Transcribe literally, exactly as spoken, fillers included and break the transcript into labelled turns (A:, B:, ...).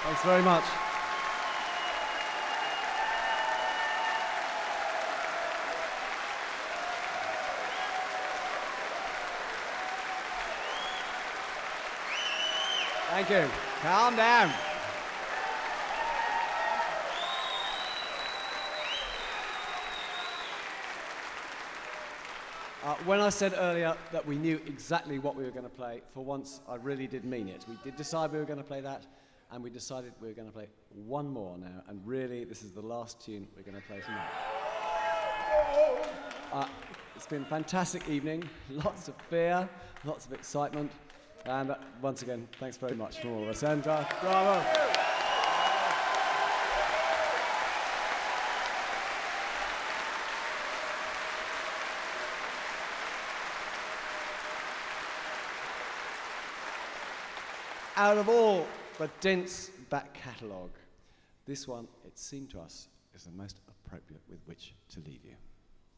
A: Thanks very much. Thank you. Calm down. Uh, when I said earlier that we knew exactly what we were going to play, for once I really did mean it. We did decide we were going to play that, and we decided we were going to play one more now, and really this is the last tune we're going to play tonight. Uh, it's been a fantastic evening, lots of fear, lots of excitement, and uh, once again, thanks very much from all of us, and uh, bravo! Out of all the dense back catalogue, this one, it seemed to us, is the most appropriate with which to leave you.